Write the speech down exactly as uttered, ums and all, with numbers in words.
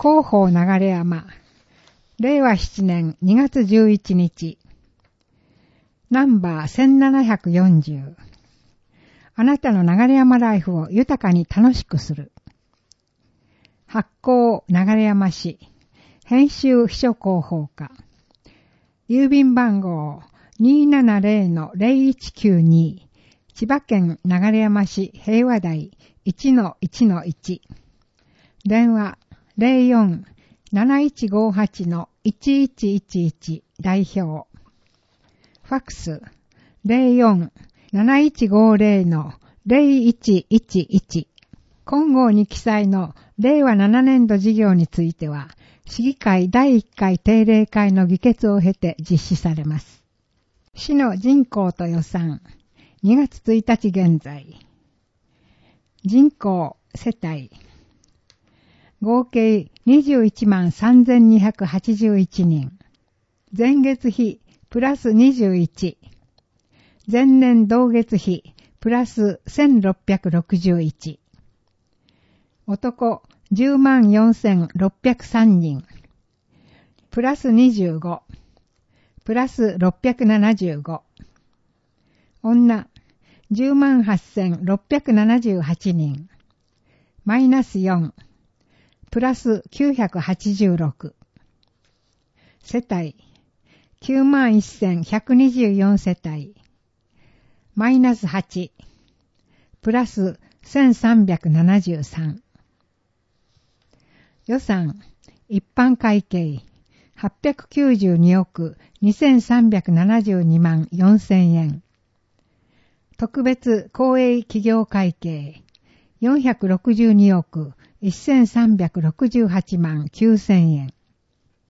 広報流山、れいわしちねんにがつじゅういちにち、ナンバーせんななひゃくよんじゅう。あなたの流山ライフを豊かに楽しくする。発行流山市、編集秘書広報課。郵便番号 にーななぜろのぜろいちきゅうに、千葉県流山市平和台 いちのいちのいち。電話 ぜろよん なないちごはち のいちいちいちいち 代表。ファックス ぜろよん なないちごぜろ のぜろいちいちいち。今号に記載のれいわななねんど事業については、市議会だいいっかい定例会の議決を経て実施されます。市の人口と予算、にがつついたち現在。人口、世帯、合計にじゅういちまんさんぜんにひゃくはちじゅういちにん。前月比、プラスにじゅういち。前年同月比、プラスせんろっぴゃくろくじゅういち。男じゅうまんよんせんろっぴゃくさんにん。プラスにじゅうご。プラスろっぴゃくななじゅうご。女じゅうまんはっせんろっぴゃくななじゅうはちにん。マイナスよん。プラスきゅうひゃくはちじゅうろく。世帯きゅうまんせんひゃくにじゅうよん世帯。マイナスはち。プラスせんさんびゃくななじゅうさん。予算、一般会計、はっぴゃくきゅうじゅうにおくにせんさんびゃくななじゅうにまんよんせんえん。特別公営企業会計、よんひゃくろくじゅうにおくせんさんびゃくろくじゅうはちまんきゅうせんえん。